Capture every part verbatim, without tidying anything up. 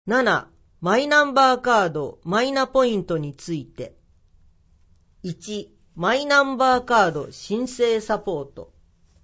なな. マイナンバーカード、マイナポイントについて。いち. マイナンバーカード申請サポート。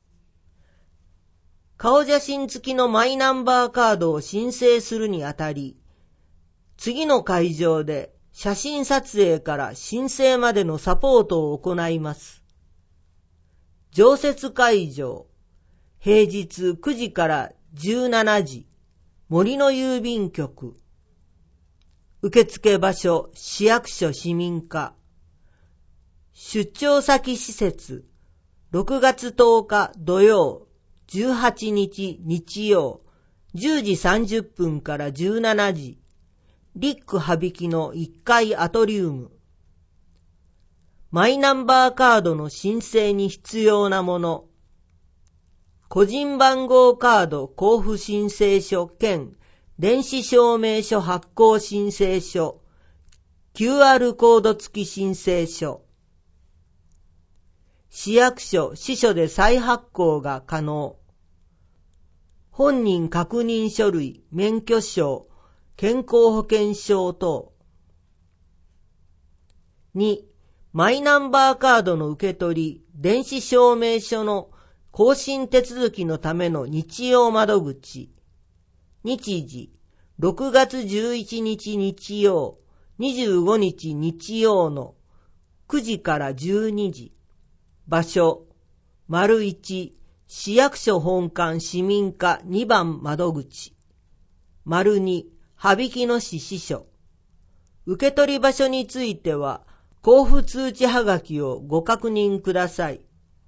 顔写真付きのマイナンバーカードを申請するにあたり、次の会場で写真撮影から申請までのサポートを行います。常設会場、平日くじからじゅうしちじ、森の郵便局。受付場所、市役所市民課。出張先施設、ろくがつとおか土曜、じゅうはちにち日曜、じゅうじさんじゅっぷんからじゅうしちじ、リック羽曳のいっかいアトリウム。マイナンバーカードの申請に必要なもの。個人番号カード交付申請書兼電子証明書発行申請書、キューアール コード付き申請書。市役所、支所で再発行が可能。本人確認書類、免許証、健康保険証等。に. マイナンバーカードの受け取り、電子証明書の更新手続きのための日曜窓口。日時、ろくがつじゅういちにち日曜、にじゅうごにち日曜のくじからじゅうにじ。場所、丸いち、市役所本館市民課にばん窓口。丸に、羽曳野市支所。受取場所については、交付通知はがきをご確認ください。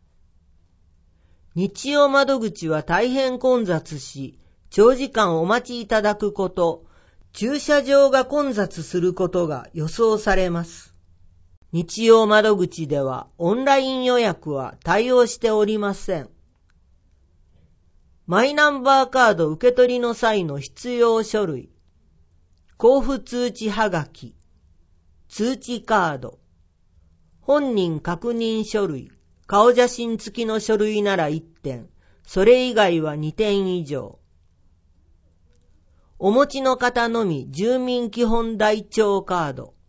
日曜窓口は大変混雑し、長時間お待ちいただくこと、駐車場が混雑することが予想されます。日曜窓口ではオンライン予約は対応しておりません。マイナンバーカード受け取りの際の必要書類、交付通知はがき、通知カード、本人確認書類、顔写真付きの書類ならいってん、それ以外はにてん以上。お持ちの方のみ住民基本台帳カード。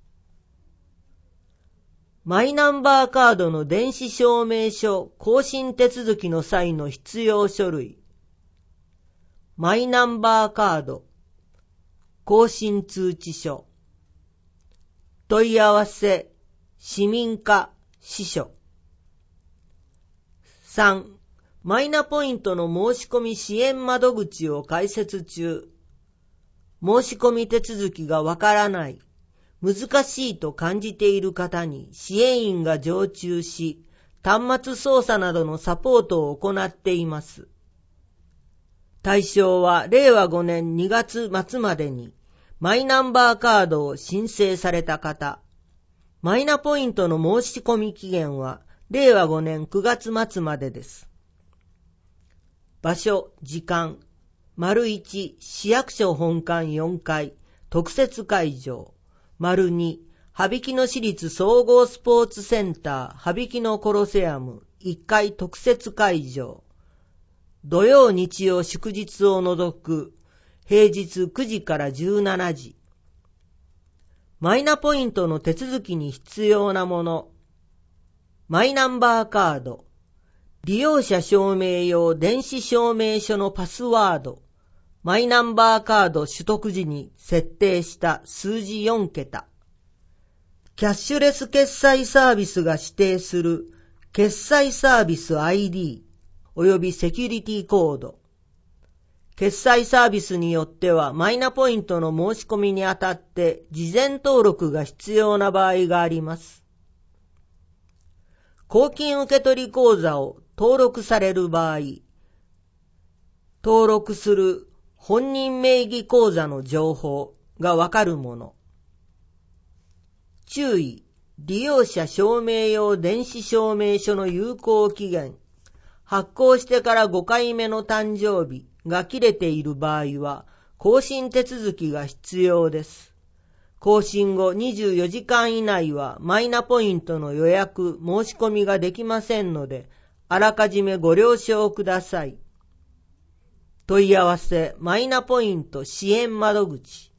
マイナンバーカードの電子証明書更新手続きの際の必要書類。マイナンバーカード。更新通知書。問い合わせ、市民課、支所。さん. マイナポイントの申し込み支援窓口を開設中。申し込み手続きがわからない、難しいと感じている方に支援員が常駐し、端末操作などのサポートを行っています。対象はれいわごねんにがつ末までにマイナンバーカードを申請された方。マイナポイントの申し込み期限はれいわごねんくがつ末までです。場所、時間。丸いち、市役所本館よんかい、特設会場。丸に、羽曳野市立総合スポーツセンター、羽曳野コロセアム、いっかい特設会場。土曜日曜祝日を除く、平日くじからじゅうしちじ。マイナポイントの手続きに必要なもの。マイナンバーカード。利用者証明用電子証明書のパスワード。マイナンバーカード取得時に設定した数字よんけた。キャッシュレス決済サービスが指定する決済サービス アイディー およびセキュリティコード。決済サービスによってはマイナポイントの申し込みにあたって事前登録が必要な場合があります。公金受取口座を登録される場合、登録する本人名義口座の情報がわかるもの。注意、利用者証明用電子証明書の有効期限、発行してからごかいめの誕生日が切れている場合は、更新手続きが必要です。更新後にじゅうよじかん以内はマイナポイントの予約、申し込みができませんので、あらかじめご了承ください。問い合わせマイナポイント支援窓口。